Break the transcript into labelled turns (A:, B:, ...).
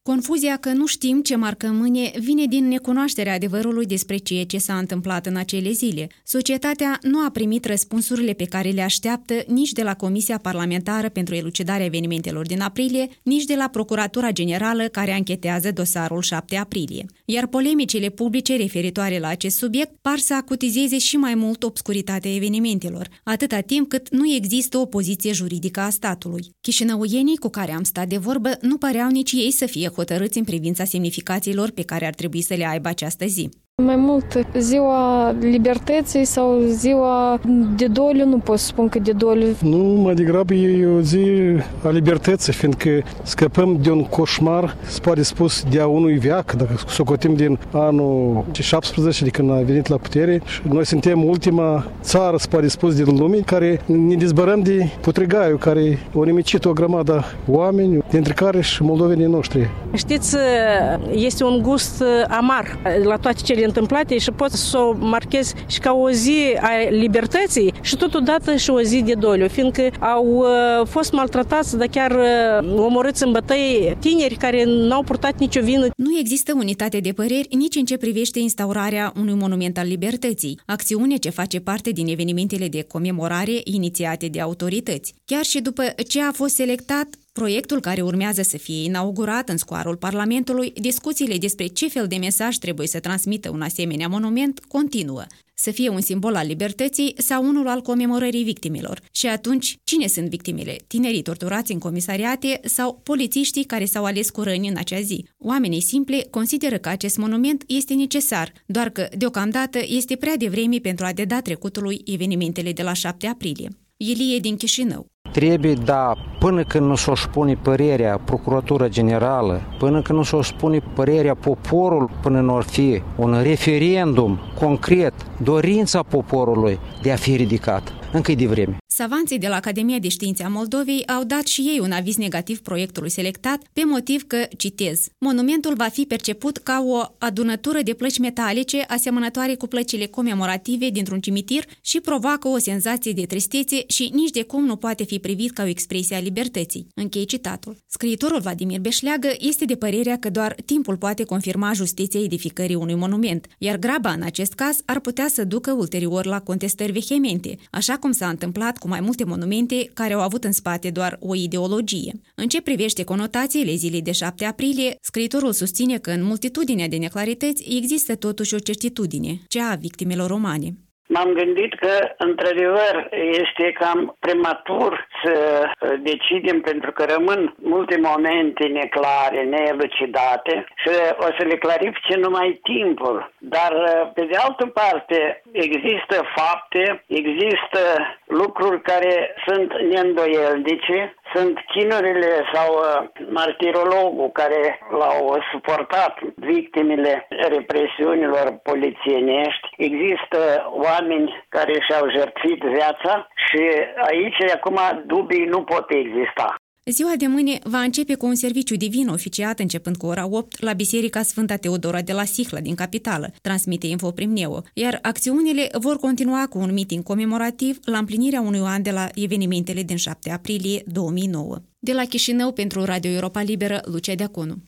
A: Confuzia că nu știm ce marcă mâine vine din necunoașterea adevărului despre ceea ce s-a întâmplat în acele zile. Societatea nu a primit răspunsurile pe care le așteaptă nici de la Comisia Parlamentară pentru Elucidarea Evenimentelor din aprilie, nici de la Procuratura Generală care anchetează dosarul 7 aprilie. Iar polemicile publice referitoare la acest subiect par să acutizeze și mai mult obscuritatea evenimentelor, atâta timp cât nu există o poziție juridică a statului. Chișinăuienii cu care am stat de vorbă nu păreau nici ei să fie hotărâți în privința semnificațiilor pe care ar trebui să le aibă această zi.
B: Mai mult, ziua libertății sau ziua de doliu, nu pot să spun că de doliu.
C: Nu, mai degrabă e o zi a libertății, fiindcă scăpăm de un coșmar, se poate spus, de a unui veac, dacă socotim din anul 17 de când a venit la putere. Și noi suntem ultima țară, se poate spus, din lume, care ne dezbărăm de putrigaiul, care a nimicit o grămadă oameni, dintre care și moldovenii noștri.
D: Știți, este un gust amar la toate cele întâmplate și pot să o marchez și ca o zi a libertății și totodată și o zi de doliu, fiindcă au fost maltratați, dar chiar omorâți în bătăi tineri care n-au purtat nicio vină.
A: Nu există unitate de păreri nici în ce privește instaurarea unui monument al libertății, acțiune ce face parte din evenimentele de comemorare inițiate de autorități. Chiar și după ce a fost selectat proiectul care urmează să fie inaugurat în scoarul Parlamentului, discuțiile despre ce fel de mesaj trebuie să transmită un asemenea monument continuă. Să fie un simbol al libertății sau unul al comemorării victimelor. Și atunci, cine sunt victimele? Tinerii torturați în comisariate sau polițiștii care s-au ales cu răni în acea zi? Oamenii simpli consideră că acest monument este necesar, doar că, deocamdată, este prea devreme pentru a deda trecutului evenimentele de la 7 aprilie. Ilie din Chișinău.
E: Trebuie, da, până când nu s-o spune părerea Procuratura Generală, până când nu s-o spune părerea poporului, până nu ar fi un referendum concret, dorința poporului de a fi ridicat. Încă e de vreme.
A: Savanții de la Academia de Științe a Moldovei au dat și ei un aviz negativ proiectului selectat pe motiv că, citez, monumentul va fi perceput ca o adunătură de plăci metalice asemănătoare cu plăcile comemorative dintr-un cimitir și provoacă o senzație de tristețe și nici de cum nu poate fi privit ca o expresie a libertății. Închei citatul. Scriitorul Vladimir Beșleagă este de părerea că doar timpul poate confirma justiția edificării unui monument, iar graba în acest caz ar putea să ducă ulterior la contestări vehemente, așa cum s-a întâmplat cu mai multe monumente care au avut în spate doar o ideologie. În ce privește conotațiile zilei de 7 aprilie, scriitorul susține că în multitudinea de neclarități există totuși o certitudine, cea a victimelor romane.
F: M-am gândit că, într-adevăr, este cam prematur să decidem, pentru că rămân multe momente neclare, neelucidate și o să le clarifice numai timpul. Dar, pe de altă parte, există fapte, există lucruri care sunt neîndoielnice, sunt chinurile sau martirologul care l-au suportat victimele represiunilor polițienești. Există oameni care și-au jertfit viața și aici acum dubii nu pot exista.
A: Ziua de mâine va începe cu un serviciu divin oficiat începând cu ora 8 la Biserica Sfânta Teodora de la Sihla din capitală, transmite Infoprim Neo, iar acțiunile vor continua cu un meeting comemorativ la împlinirea unui an de la evenimentele din 7 aprilie 2009. De la Chișinău pentru Radio Europa Liberă, Lucia Deaconu.